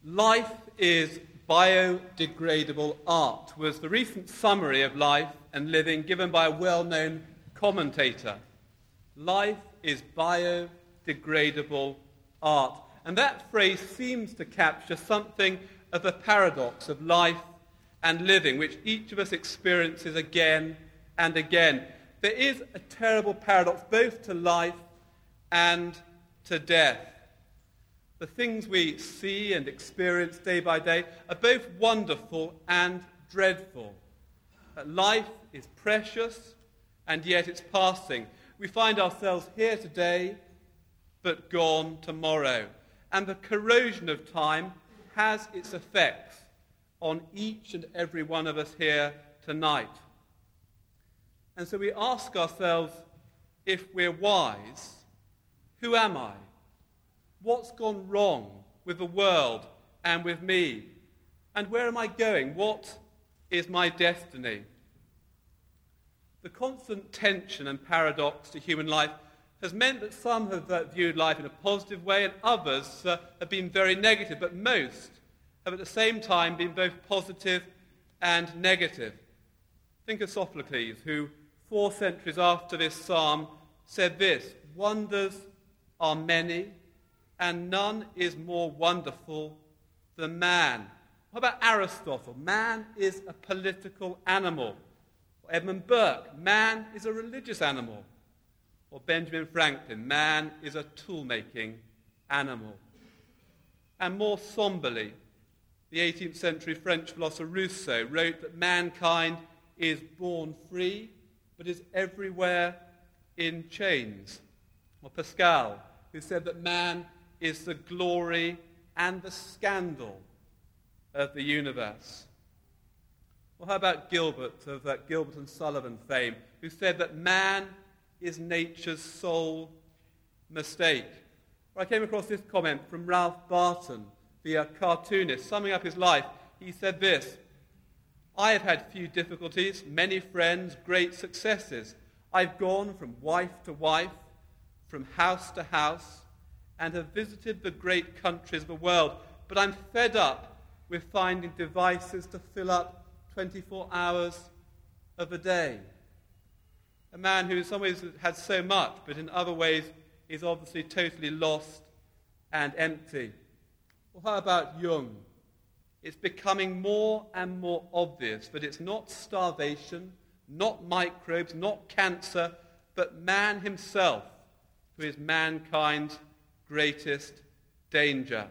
Life is biodegradable art was the recent summary of life and living given by a well-known commentator. Life is biodegradable art. And that phrase seems to capture something of the paradox of life and living, which each of us experiences again and again. There is a terrible paradox both to life and to death. The things we see and experience day by day are both wonderful and dreadful. Life is precious, and yet it's passing. We find ourselves here today, but gone tomorrow. And the corrosion of time has its effects on each and every one of us here tonight. And so we ask ourselves, if we're wise, who am I? What's gone wrong with the world and with me? And where am I going? What is my destiny? The constant tension and paradox to human life has meant that some have viewed life in a positive way and others have been very negative, but most have at the same time been both positive and negative. Think of Sophocles, who 4 centuries after this psalm said this: "Wonders are many, and none is more wonderful than man." What about Aristotle? Man is a political animal. Or Edmund Burke, man is a religious animal. Or Benjamin Franklin, man is a tool-making animal. And more somberly, the 18th century French philosopher Rousseau wrote that mankind is born free, but is everywhere in chains. Or Pascal, who said that man is the glory and the scandal of the universe. Or how about Gilbert, of that Gilbert and Sullivan fame, who said that man is nature's sole mistake. I came across this comment from Ralph Barton, the cartoonist, summing up his life. He said this: "I have had few difficulties, many friends, great successes. I've gone from wife to wife, from house to house, and have visited the great countries of the world. But I'm fed up with finding devices to fill up 24 hours of a day." A man who in some ways had so much, but in other ways is obviously totally lost and empty. Well, how about Jung? It's becoming more and more obvious that it's not starvation, not microbes, not cancer, but man himself who is mankind's greatest danger.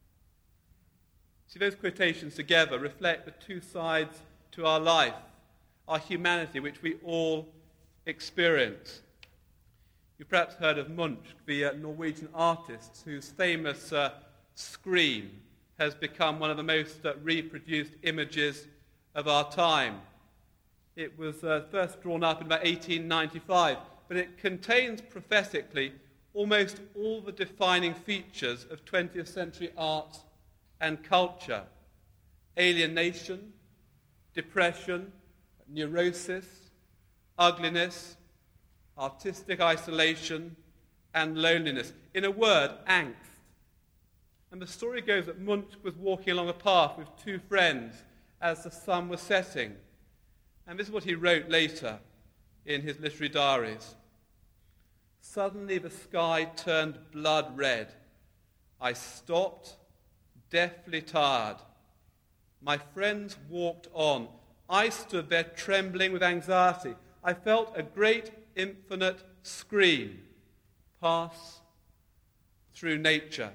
See, those quotations together reflect the two sides to our life, our humanity, which we all experience. You've perhaps heard of Munch, the Norwegian artist whose famous scream has become one of the most reproduced images of our time. It was first drawn up in about 1895, but it contains prophetically almost all the defining features of 20th century art and culture: alienation, depression, neurosis, ugliness, artistic isolation, and loneliness. In a word, angst. And the story goes that Munch was walking along a path with 2 friends as the sun was setting. And this is what he wrote later in his literary diaries. "Suddenly the sky turned blood red. I stopped, deathly tired. My friends walked on. I stood there trembling with anxiety. I felt a great infinite scream pass through nature."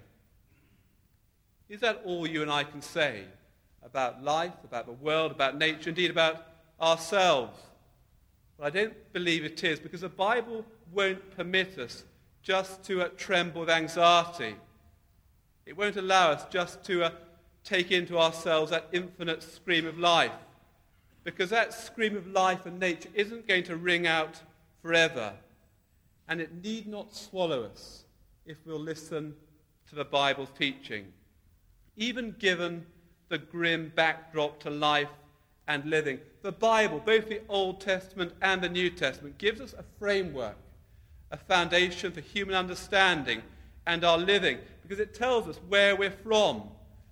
Is that all you and I can say about life, about the world, about nature, indeed about ourselves? Well, I don't believe it is, because the Bible won't permit us just to tremble with anxiety. It won't allow us just to take into ourselves that infinite scream of life, because that scream of life and nature isn't going to ring out forever, and it need not swallow us if we'll listen to the Bible's teaching. Even given the grim backdrop to life and living, the Bible, both the Old Testament and the New Testament, gives us a framework, a foundation for human understanding and our living, because it tells us where we're from,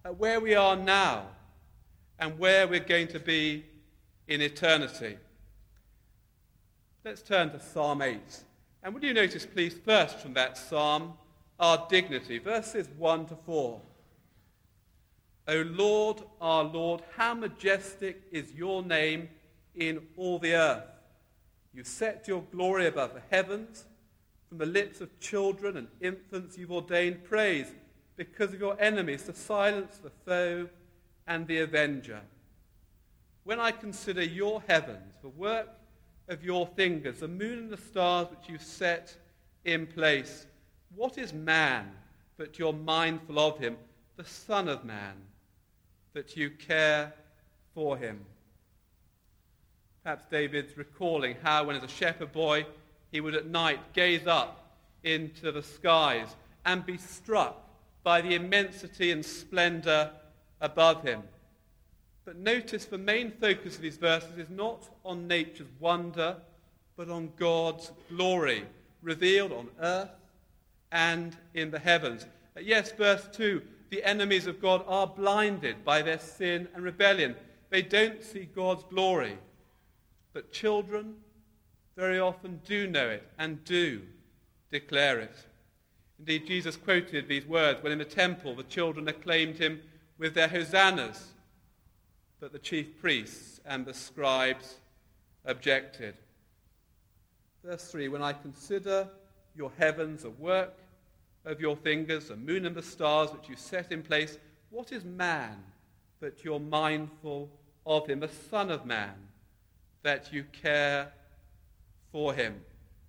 at where we are now and where we're going to be in eternity. Let's turn to Psalm 8. And would you notice, please, first from that psalm, our dignity, verses 1 to 4. O Lord, our Lord, how majestic is your name in all the earth. You set your glory above the heavens. From the lips of children and infants you've ordained praise because of your enemies, to silence the foe and the avenger. When I consider your heavens, the work of your fingers, the moon and the stars which you set in place, what is man that you're mindful of him, the Son of Man, that you care for him? Perhaps David's recalling how when as a shepherd boy he would at night gaze up into the skies and be struck by the immensity and splendor above him. But notice the main focus of these verses is not on nature's wonder, but on God's glory, revealed on earth and in the heavens. Yes, verse 2, the enemies of God are blinded by their sin and rebellion. They don't see God's glory. But children very often do know it and do declare it. Indeed, Jesus quoted these words when in the temple the children acclaimed him with their hosannas, but the chief priests and the scribes objected. Verse 3, when I consider your heavens, a work of your fingers, the moon and the stars which you set in place, what is man that you're mindful of him, the Son of Man, that you care for him?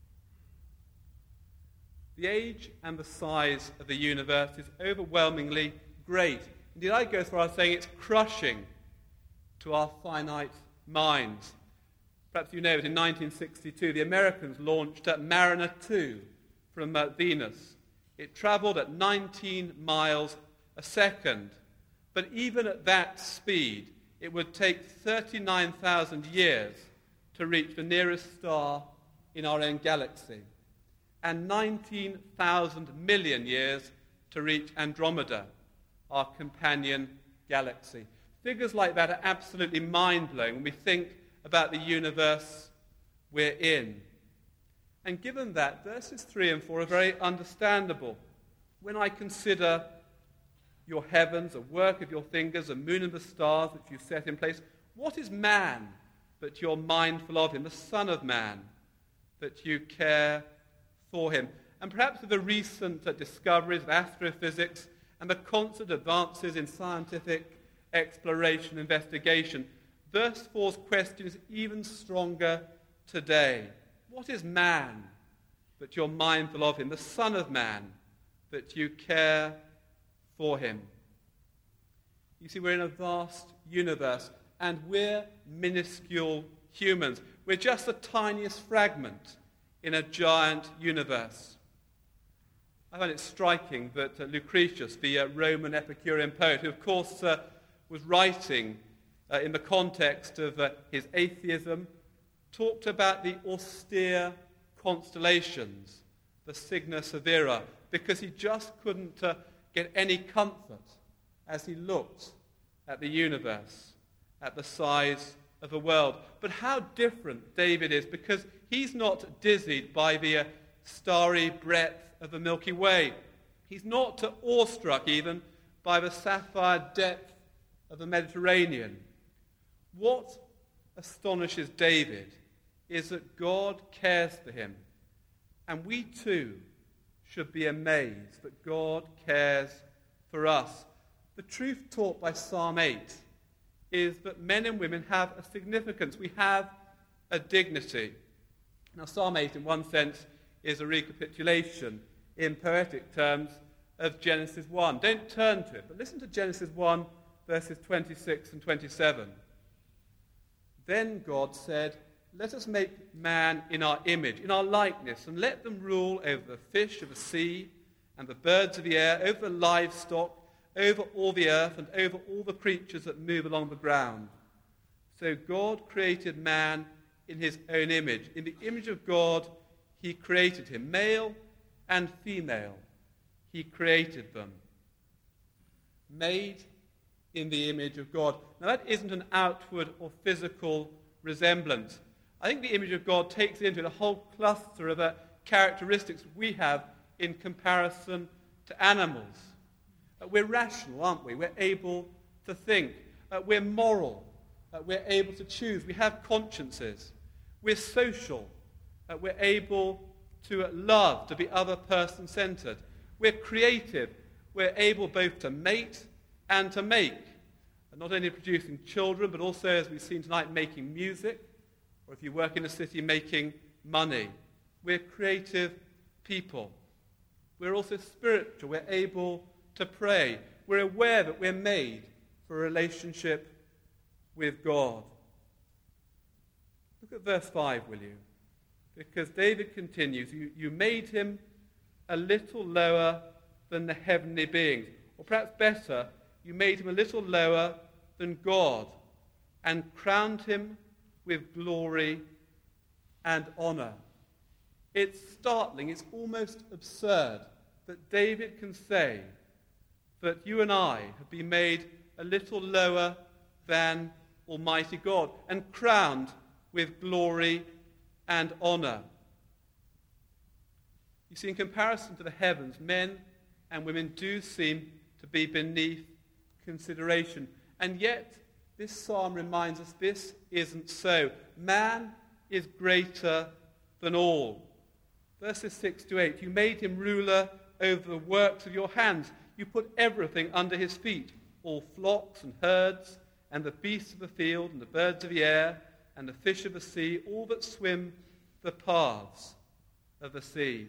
The age and the size of the universe is overwhelmingly great. Indeed, I go as far as saying it's crushing to our finite minds. Perhaps you know that in 1962, the Americans launched Mariner 2 from Venus. It traveled at 19 miles a second. But even at that speed, it would take 39,000 years to reach the nearest star in our own galaxy, and 19,000 million years to reach Andromeda, our companion galaxy. Figures like that are absolutely mind-blowing when we think about the universe we're in. And given that, verses 3 and 4 are very understandable. When I consider your heavens, a work of your fingers, the moon and the stars which you set in place, what is man that you're mindful of him, the Son of Man, that you care for him? And perhaps with the recent discoveries of astrophysics and the constant advances in scientific exploration and investigation, verse 4's question is even stronger today. What is man that you're mindful of him, the Son of Man, that you care for him? You see, we're in a vast universe, and we're minuscule humans. We're just the tiniest fragment in a giant universe. I find it striking that Lucretius, the Roman Epicurean poet, who of course was writing in the context of his atheism, talked about the austere constellations, the Cygnus Severa, because he just couldn't get any comfort as he looked at the universe, at the size of the world. But how different David is, because he's not dizzied by the starry breadth of the Milky Way. He's not awestruck even by the sapphire depth of the Mediterranean. What astonishes David is that God cares for him. And we too should be amazed that God cares for us. The truth taught by Psalm 8 is that men and women have a significance. We have a dignity. Now, Psalm 8, in one sense, is a recapitulation in poetic terms of Genesis 1. Don't turn to it, but listen to Genesis 1, verses 26 and 27. Then God said, let us make man in our image, in our likeness, and let them rule over the fish of the sea and the birds of the air, over the livestock, over all the earth, and over all the creatures that move along the ground. So God created man in his own image. In the image of God, he created him. Male and female, he created them. Made in the image of God. Now, that isn't an outward or physical resemblance. I think the image of God takes into it a whole cluster of characteristics we have in comparison to animals. We're rational, aren't we? We're able to think. We're moral. We're able to choose. We have consciences. We're social. We're able to love, to be other person-centered. We're creative. We're able both to mate and to make. Not only producing children, but also, as we've seen tonight, making music, or if you work in a city, making money. We're creative people. We're also spiritual. We're able to pray. We're aware that we're made for a relationship with God. Look at verse 5, will you? Because David continues, you made him a little lower than the heavenly beings. Or perhaps better, you made him a little lower than God and crowned him with glory and honor. It's startling, it's almost absurd that David can say that you and I have been made a little lower than Almighty God and crowned with glory and honor. You see, in comparison to the heavens, men and women do seem to be beneath consideration. And yet, this psalm reminds us this isn't so. Man is greater than all. Verses 6 to 8, you made him ruler over the works of your hands. You put everything under his feet, all flocks and herds, and the beasts of the field, and the birds of the air, and the fish of the sea, all that swim the paths of the sea.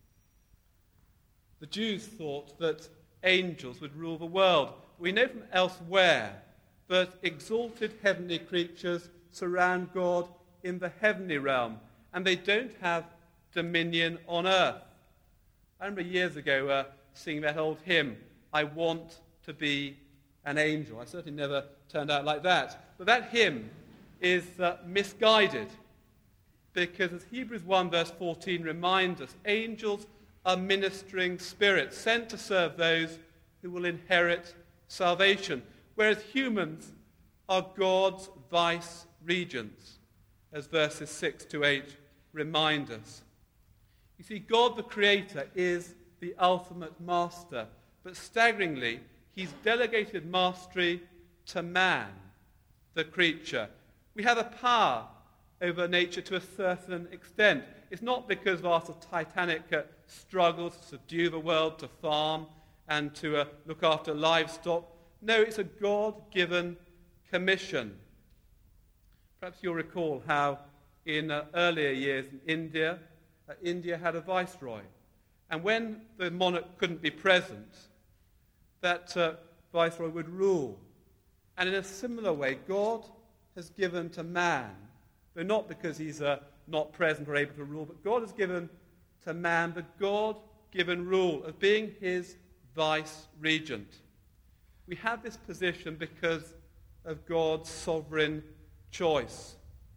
The Jews thought that angels would rule the world. We know from elsewhere that exalted heavenly creatures surround God in the heavenly realm, and they don't have dominion on earth. I remember years ago singing that old hymn, I Want to Be an Angel. I certainly never turned out like that. But that hymn is misguided, because as Hebrews 1 verse 14 reminds us, angels are ministering spirits sent to serve those who will inherit salvation, whereas humans are God's vice-regents, as verses 6 to 8 remind us. You see, God the Creator is the ultimate master, but staggeringly, he's delegated mastery to man, the creature. We have a power over nature to a certain extent. It's not because of our titanic struggles to subdue the world, to farm, and to look after livestock. No, it's a God-given commission. Perhaps you'll recall how in earlier years in India, India had a viceroy. And when the monarch couldn't be present, that viceroy would rule. And in a similar way, God has given to man, though not because he's not present or able to rule, but God has given to man the God-given rule of being his vice-regent. We have this position because of God's sovereign choice.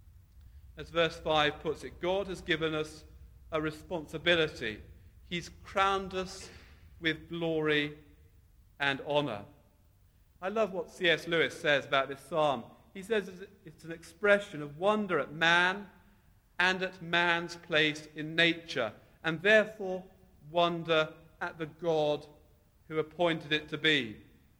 As verse 5 puts it, God has given us a responsibility. He's crowned us with glory and honor. I love what C.S. Lewis says about this psalm. He says it's an expression of wonder at man and at man's place in nature, and therefore wonder at the God who appointed it to be.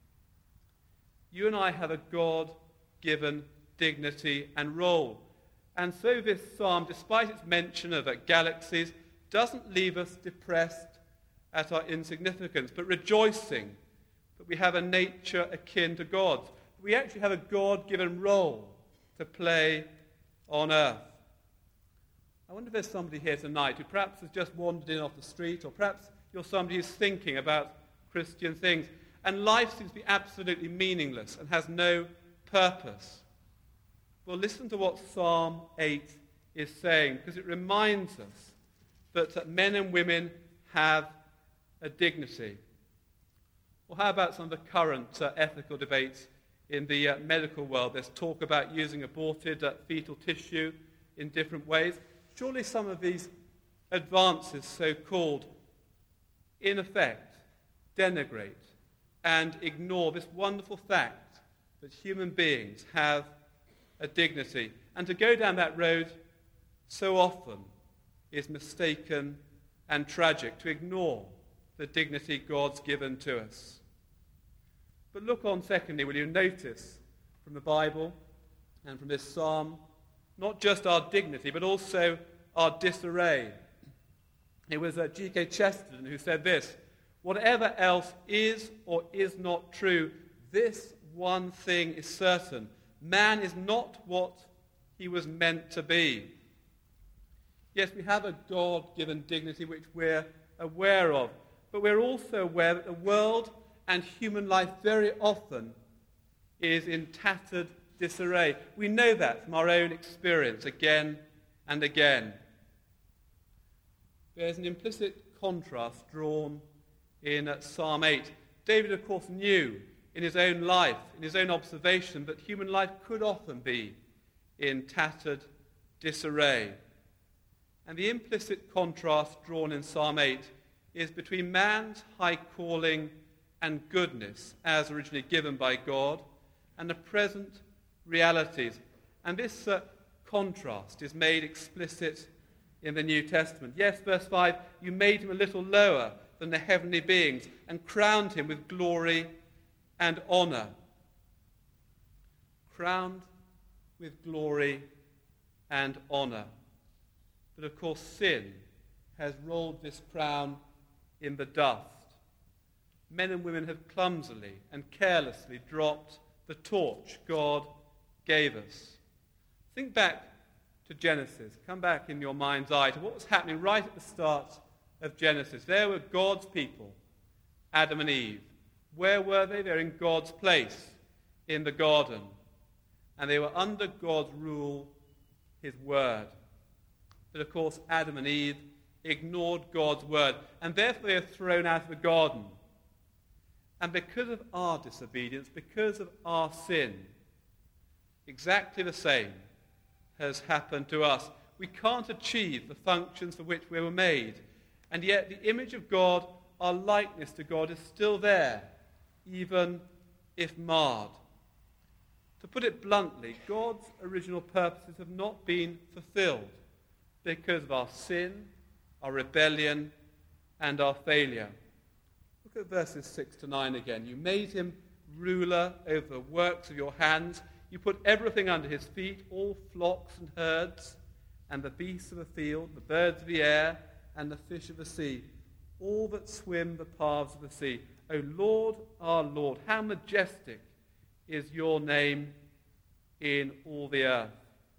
You and I have a God-given dignity and role. And so this psalm, despite its mention of galaxies, doesn't leave us depressed at our insignificance, but rejoicing that we have a nature akin to God's. We actually have a God-given role to play on earth. I wonder if there's somebody here tonight who perhaps has just wandered in off the street, or perhaps you're somebody who's thinking about Christian things, and life seems to be absolutely meaningless and has no purpose. Well, listen to what Psalm 8 is saying, because it reminds us that men and women have a dignity. Well, how about some of the current ethical debates in the medical world? There's talk about using aborted fetal tissue in different ways. Surely some of these advances, so-called, in effect, denigrate and ignore this wonderful fact that human beings have a dignity. And to go down that road so often is mistaken and tragic, to ignore the dignity God's given to us. But look on, secondly, will you notice from the Bible and from this psalm, not just our dignity, but also our disarray. It was G.K. Chesterton who said this: "Whatever else is or is not true, this one thing is certain. Man is not what he was meant to be." Yes, we have a God-given dignity which we're aware of, but we're also aware that the world and human life very often is in tattered disarray. We know that from our own experience again and again. There's an implicit contrast drawn in Psalm 8. David, of course, knew in his own life, in his own observation, that human life could often be in tattered disarray. And the implicit contrast drawn in Psalm 8 is between man's high calling and goodness, as originally given by God, and the present realities. And this contrast is made explicit in the New Testament. Yes, verse 5, "You made him a little lower than the heavenly beings and crowned him with glory and honor." Crowned with glory and honor. But of course, sin has rolled this crown in the dust. Men and women have clumsily and carelessly dropped the torch God gave us. Think back to Genesis. Come back in your mind's eye to what was happening right at the start of Genesis. There were God's people, Adam and Eve. Where were they? They were in God's place, in the garden. And they were under God's rule, his word. But of course, Adam and Eve ignored God's word, and therefore they are thrown out of the garden. And because of our disobedience, because of our sin, exactly the same has happened to us. We can't achieve the functions for which we were made, and yet the image of God, our likeness to God, is still there, even if marred. To put it bluntly, God's original purposes have not been fulfilled because of our sin, our rebellion, and our failure. Look at verses 6 to 9 again. "You made him ruler over the works of your hands. You put everything under his feet, all flocks and herds, and the beasts of the field, the birds of the air, and the fish of the sea, all that swim the paths of the sea. O Lord, our Lord, how majestic is your name in all the earth."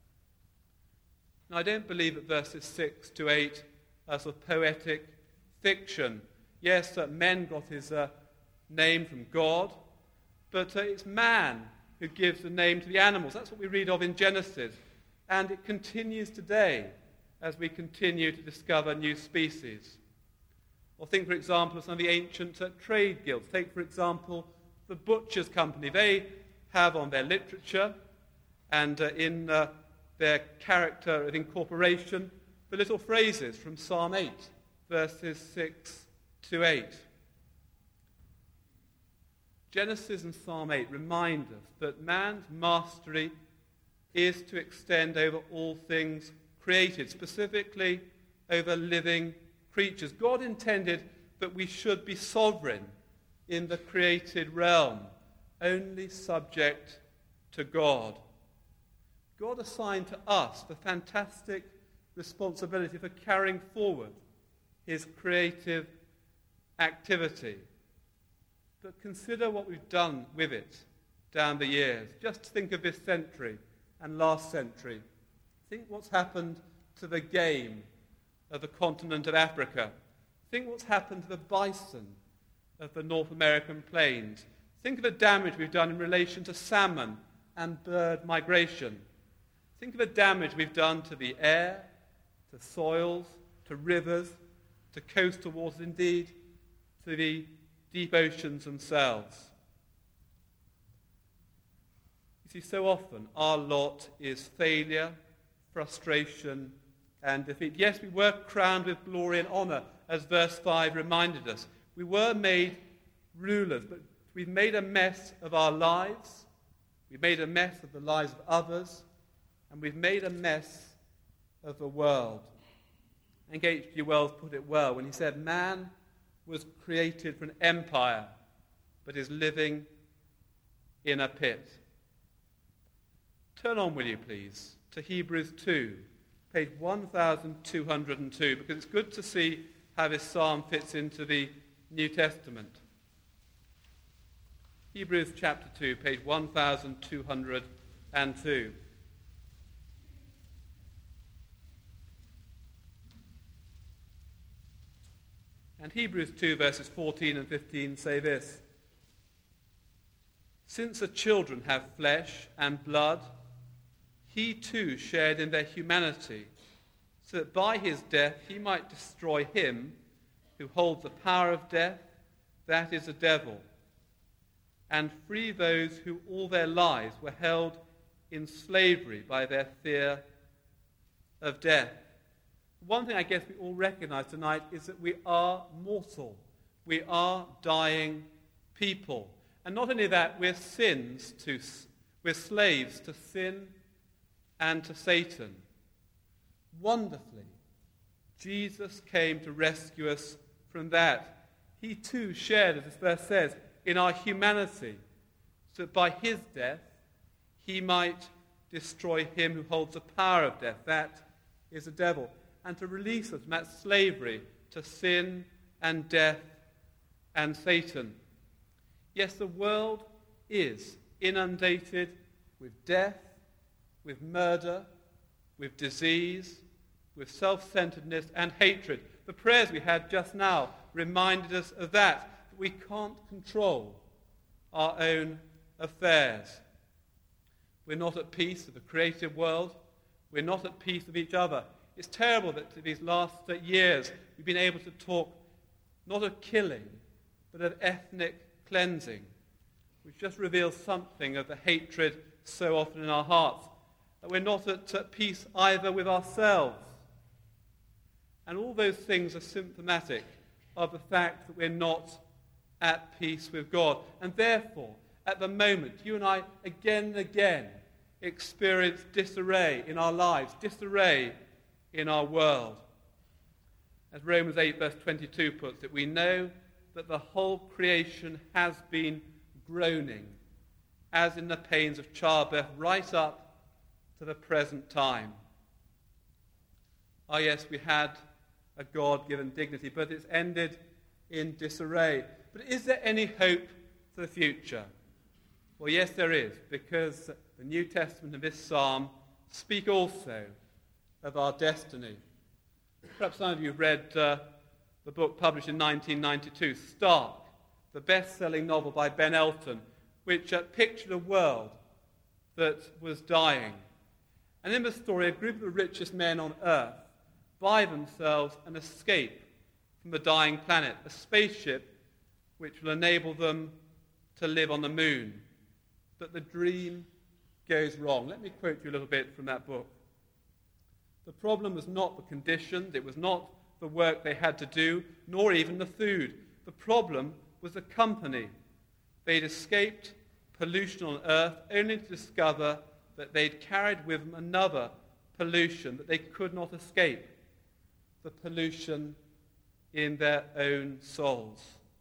Now, I don't believe that verses 6 to 8 are sort of poetic fiction. Yes, men got his name from God, but it's man who gives the name to the animals. That's what we read of in Genesis. And it continues today as we continue to discover new species. Or think, for example, of some of the ancient trade guilds. Take, for example, the Butchers' Company. They have on their literature and in their character of incorporation the little phrases from Psalm 8, verses 6 to 8. Genesis and Psalm 8 remind us that man's mastery is to extend over all things created, specifically over living creatures. God intended that we should be sovereign in the created realm, only subject to God. God assigned to us the fantastic responsibility for carrying forward his creative activity. But consider what we've done with it down the years. Just think of this century and last century. Think what's happened to the game of the continent of Africa. Think what's happened to the bison of the North American plains. Think of the damage we've done in relation to salmon and bird migration. Think of the damage we've done to the air, to soils, to rivers, to coastal waters, indeed, to the deep oceans themselves. You see, so often our lot is failure, frustration, and defeat. Yes, we were crowned with glory and honor, as verse 5 reminded us. We were made rulers, but we've made a mess of our lives, We've made a mess of the lives of others, and we've made a mess of the world. And H.G. Wells put it well when he said, man was created for an empire, but is living in a pit. Turn on, will you please, to Hebrews 2, page 1202, because it's good to see how this psalm fits into the New Testament. Hebrews chapter 2, page 1202. And Hebrews 2, verses 14 and 15 say this: since the children have flesh and blood, he too shared in their humanity, so that by his death he might destroy him who holds the power of death, that is the devil, and free those who all their lives were held in slavery by their fear of death. One thing I guess we all recognize tonight is that we are mortal. We are dying people. And not only that, we're slaves to sin and to Satan. Wonderfully, Jesus came to rescue us from that. He too shared, as this verse says, in our humanity, so that by his death he might destroy him who holds the power of death, that is the devil, and to release us from that slavery to sin and death and Satan. Yes, the world is inundated with death, with murder, with disease, with self-centeredness and hatred. The prayers we had just now reminded us of that we can't control our own affairs. We're not at peace with the creative world. We're not at peace with each other. It's terrible that these last years we've been able to talk not of killing, but of ethnic cleansing, which just reveals something of the hatred so often in our hearts. That we're not at peace either with ourselves. And all those things are symptomatic of the fact that we're not at peace with God. And therefore, at the moment, you and I again and again experience disarray in our lives, disarray in our world. As Romans 8 verse 22 puts it, we know that the whole creation has been groaning, as in the pains of childbirth, right up to the present time. Oh yes, we had a God-given dignity, but it's ended in disarray. But is there any hope for the future? Well, yes, there is, because the New Testament and this psalm speak also of our destiny. Perhaps some of you have read the book published in 1992, Stark, the best-selling novel by Ben Elton, which pictured a world that was dying. And in the story, a group of the richest men on earth buy themselves an escape from the dying planet, a spaceship which will enable them to live on the moon. But the dream goes wrong. Let me quote you a little bit from that book. The problem was not the conditions, it was not the work they had to do, nor even the food. The problem was the company. They'd escaped pollution on Earth only to discover that they'd carried with them another pollution that they could not escape, the pollution in their own souls.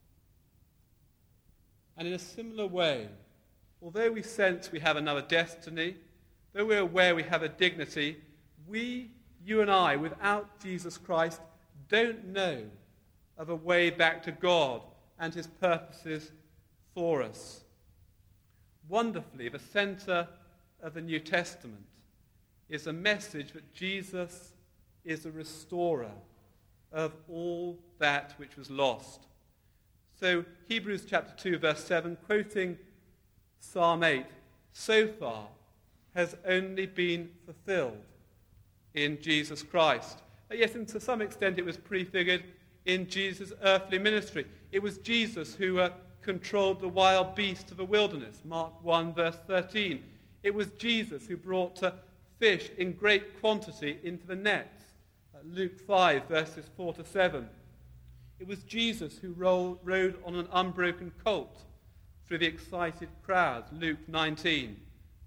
And in a similar way, although we sense we have another destiny, though we're aware we have a dignity, we, you and I, without Jesus Christ, don't know of a way back to God and his purposes for us. Wonderfully, the center of the New Testament is a message that Jesus is a restorer of all that which was lost. So Hebrews chapter 2, verse 7, quoting Psalm 8, so far has only been fulfilled in Jesus Christ. Yes, and to some extent it was prefigured in Jesus' earthly ministry. It was Jesus who controlled the wild beasts of the wilderness, Mark 1, verse 13. It was Jesus who brought fish in great quantity into the nets, Luke 5, verses 4 to 7. It was Jesus who rode on an unbroken colt through the excited crowds, Luke 19.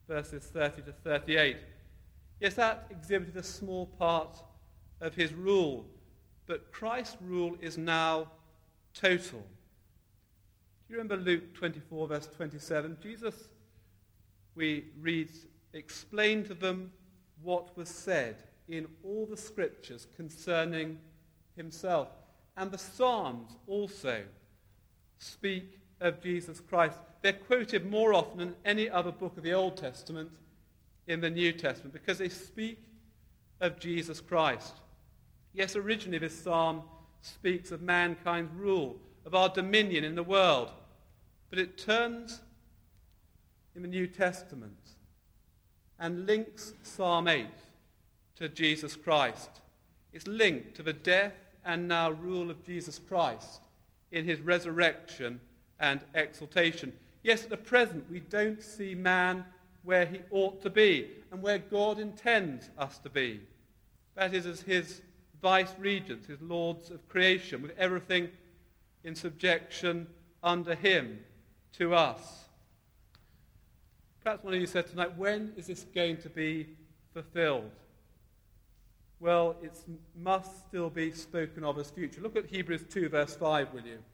verses 30 to 38. Yes, that exhibited a small part of his rule, but Christ's rule is now total. Do you remember Luke 24, verse 27? Jesus, we read, explained to them what was said in all the scriptures concerning himself. And the Psalms also speak of Jesus Christ. They're quoted more often than any other book of the Old Testament in the New Testament because they speak of Jesus Christ. Yes, originally this psalm speaks of mankind's rule, of our dominion in the world, but it turns in the New Testament and links Psalm 8 to Jesus Christ. It's linked to the death and now rule of Jesus Christ in his resurrection and exaltation. Yes, at the present we don't see man where he ought to be and where God intends us to be. That is, as his vice-regents, his lords of creation, with everything in subjection under him to us. Perhaps one of you said tonight, when is this going to be fulfilled? Well, it must still be spoken of as future. Look at Hebrews 2, verse 5, will you?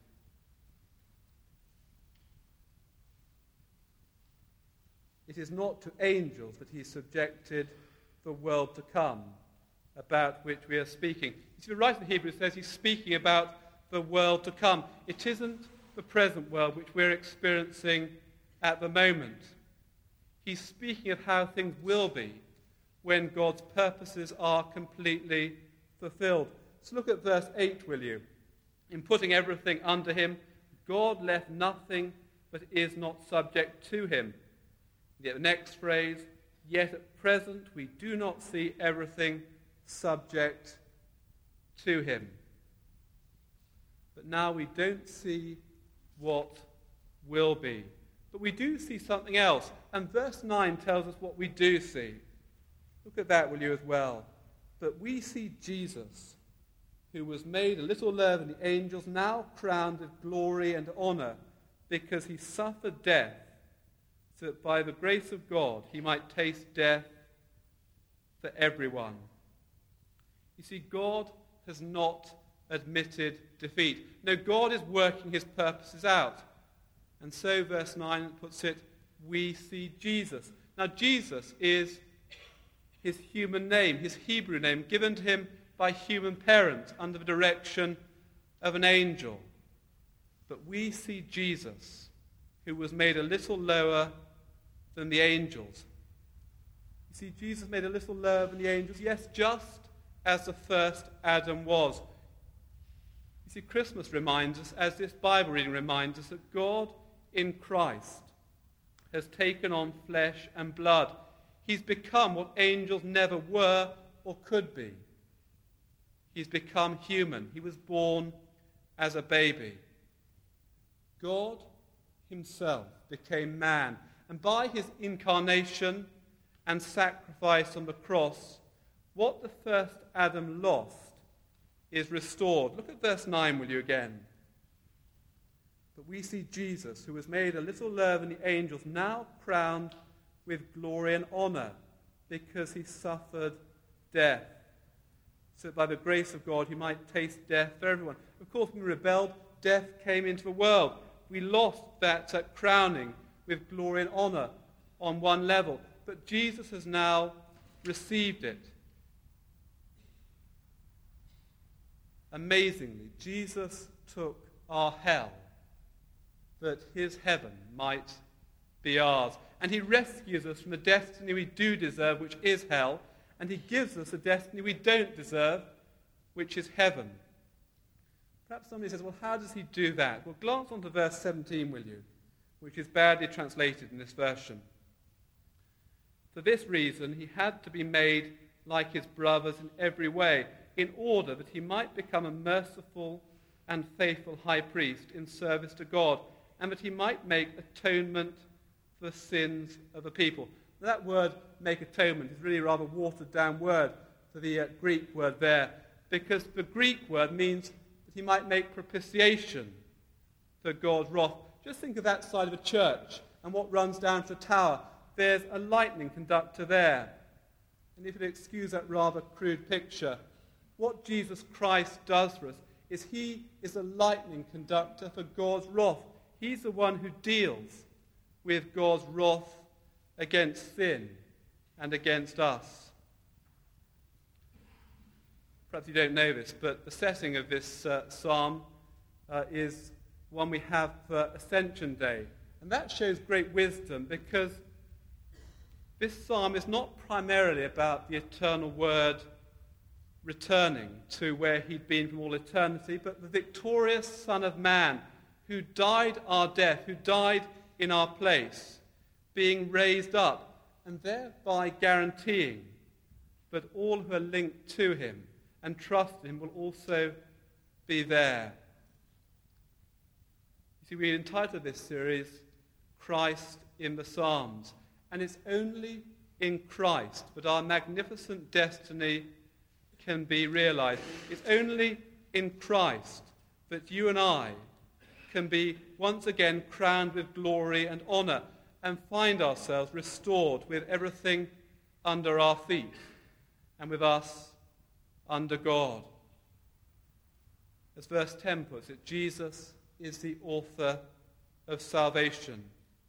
It is not to angels that he subjected the world to come, about which we are speaking. You see, the writer of Hebrews says he's speaking about the world to come. It isn't the present world which we're experiencing at the moment. He's speaking of how things will be when God's purposes are completely fulfilled. So look at verse 8, will you? In putting everything under him, God left nothing that is not subject to him. Yet the next phrase, yet at present we do not see everything subject to him. But now we don't see what will be. But we do see something else. And verse 9 tells us what we do see. Look at that, will you, as well. But we see Jesus, who was made a little lower than the angels, now crowned with glory and honor, because he suffered death, so that by the grace of God he might taste death for everyone. You see, God has not admitted defeat. No, God is working his purposes out. And so, verse 9 puts it, we see Jesus. Now, Jesus is his human name, his Hebrew name, given to him by human parents under the direction of an angel. But we see Jesus, who was made a little lower than the angels. You see, Jesus made a little lower than the angels, yes, just as the first Adam was. You see, Christmas reminds us, as this Bible reading reminds us, that God in Christ has taken on flesh and blood. He's become what angels never were or could be. He's become human. He was born as a baby. God himself became man. And by his incarnation and sacrifice on the cross, what the first Adam lost is restored. Look at verse 9, will you, again? But we see Jesus, who was made a little lower than the angels, now crowned with glory and honor, because he suffered death, so that by the grace of God he might taste death for everyone. Of course, when we rebelled, death came into the world. We lost that crowning with glory and honor on one level. But Jesus has now received it. Amazingly, Jesus took our hell that his heaven might be ours. And he rescues us from the destiny we do deserve, which is hell, and he gives us a destiny we don't deserve, which is heaven. Perhaps somebody says, well, how does he do that? Well, glance on to verse 17, will you, which is badly translated in this version. For this reason, he had to be made like his brothers in every way, in order that he might become a merciful and faithful high priest in service to God, and that he might make atonement for the sins of the people. Now, that word, make atonement, is really a rather watered-down word for the Greek word there, because the Greek word means that he might make propitiation for God's wrath. Just think of that side of a church and what runs down to the tower. there's a lightning conductor there. And if you'll excuse that rather crude picture, what Jesus Christ does for us is he is a lightning conductor for God's wrath. He's the one who deals with God's wrath against sin and against us. Perhaps you don't know this, but the setting of this psalm is one we have for Ascension Day. And that shows great wisdom because this psalm is not primarily about the eternal Word returning to where he'd been from all eternity, but the victorious Son of Man who died our death, who died in our place, being raised up, and thereby guaranteeing that all who are linked to him and trust in him will also be there. You see, we entitled this series, Christ in the Psalms, and it's only in Christ that our magnificent destiny can be realized. It's only in Christ that you and I can be once again crowned with glory and honor and find ourselves restored with everything under our feet and with us under God. As verse 10 puts it, Jesus is the author of salvation.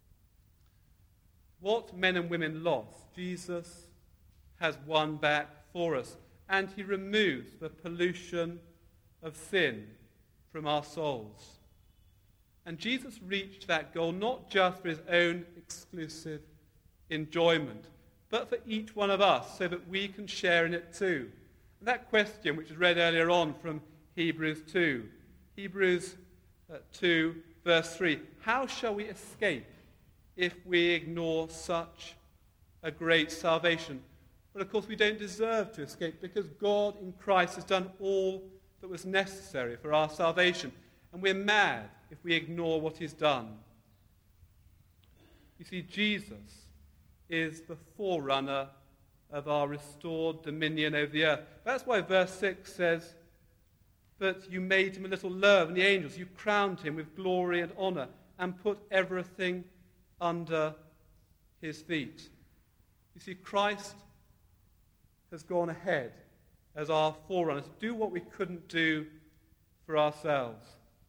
What men and women lost, Jesus has won back for us, and he removes the pollution of sin from our souls. And Jesus reached that goal not just for his own exclusive enjoyment, but for each one of us so that we can share in it too. And that question, which was read earlier on from Hebrews 2, Hebrews 2, verse 3, how shall we escape if we ignore such a great salvation? Well, of course, we don't deserve to escape because God in Christ has done all that was necessary for our salvation. And we're mad if we ignore what he's done. You see, Jesus is the forerunner of our restored dominion over the earth. That's why verse 6 says that you made him a little lower than the angels. You crowned him with glory and honor and put everything under his feet. You see, Christ has gone ahead as our forerunner to do what we couldn't do for ourselves.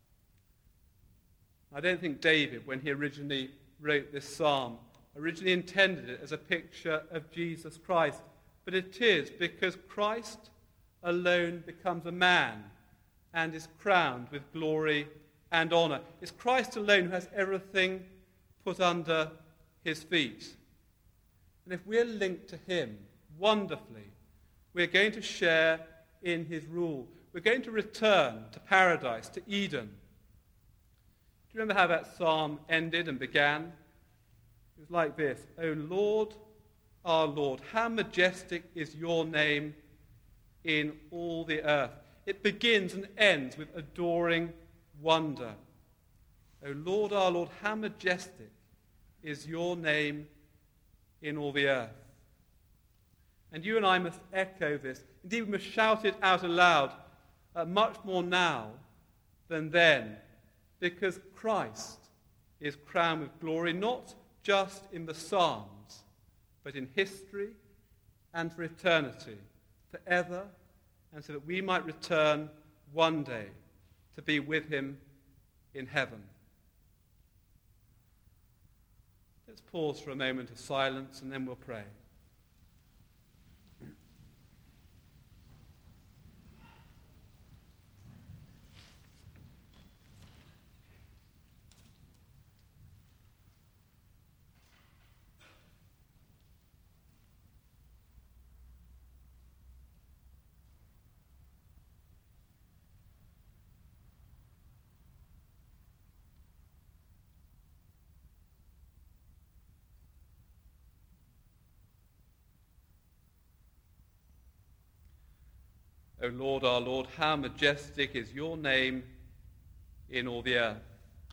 I don't think David, when he originally wrote this psalm, originally intended it as a picture of Jesus Christ, but it is because Christ alone becomes a man and is crowned with glory and honor. It's Christ alone who has everything put under his feet. And if we're linked to him wonderfully, we're going to share in his rule. We're going to return to paradise, to Eden. Do you remember how that psalm ended and began? It was like this: O Lord, our Lord, how majestic is your name in all the earth. It begins and ends with adoring wonder. O Lord, our Lord, how majestic is your name in all the earth. And you and I must echo this. Indeed, we must shout it out aloud, much more now than then, because Christ is crowned with glory, not just in the Psalms, but in history and for eternity, forever, and so that we might return one day to be with him in heaven. Let's pause for a moment of silence and then we'll pray. O Lord, our Lord, how majestic is your name in all the earth.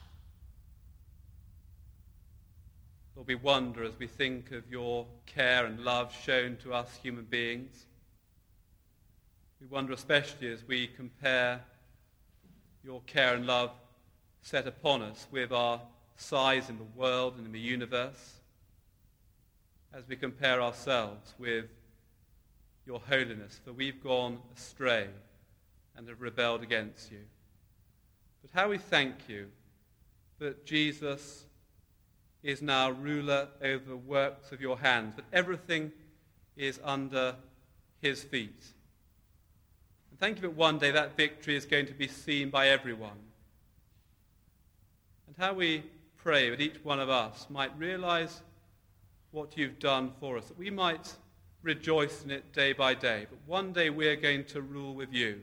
Lord, we wonder as we think of your care and love shown to us human beings. We wonder especially as we compare your care and love set upon us with our size in the world and in the universe. as we compare ourselves with your holiness, for we've gone astray and have rebelled against you. But how we thank you that Jesus is now ruler over the works of your hands, that everything is under his feet. And thank you that one day that victory is going to be seen by everyone. And how we pray that each one of us might realize what you've done for us, that we might rejoice in it day by day, but one day we're going to rule with you.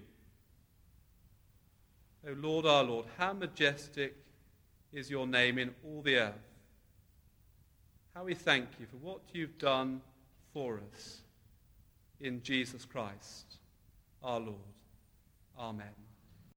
O Lord, our Lord, how majestic is your name in all the earth. How we thank you for what you've done for us in Jesus Christ, our Lord. Amen.